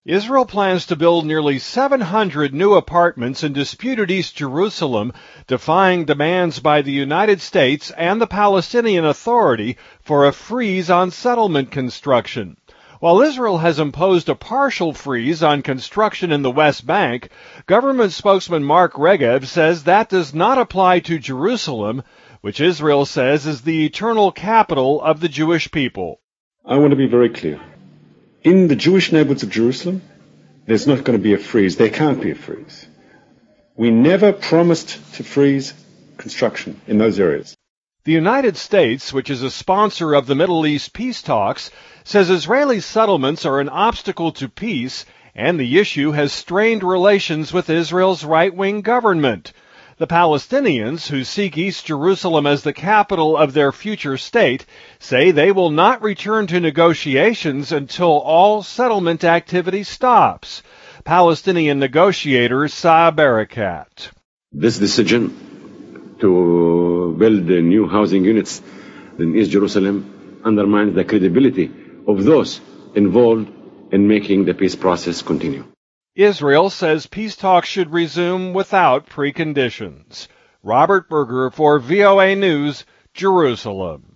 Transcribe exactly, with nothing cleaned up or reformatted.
Israel plans to build nearly seven hundred new apartments in disputed East Jerusalem, defying demands by the United States and the Palestinian Authority for a freeze on settlement construction. While Israel has imposed a partial freeze on construction in the West Bank, government spokesman Mark Regev says that does not apply to Jerusalem, which Israel says is the eternal capital of the Jewish people. I want to be very clear. In the Jewish neighborhoods of Jerusalem, there's not going to be a freeze. There can't be a freeze. We never promised to freeze construction in those areas. The United States, which is a sponsor of the Middle East peace talks, says Israeli settlements are an obstacle to peace, and the issue has strained relations with Israel's right-wing government. The Palestinians, who seek East Jerusalem as the capital of their future state, say they will not return to negotiations until all settlement activity stops. Palestinian negotiator Saeb Erekat. This decision to build new housing units in East Jerusalem undermines the credibility of those involved in making the peace process continue. Israel says peace talks should resume without preconditions. Robert Berger for V O A News, Jerusalem.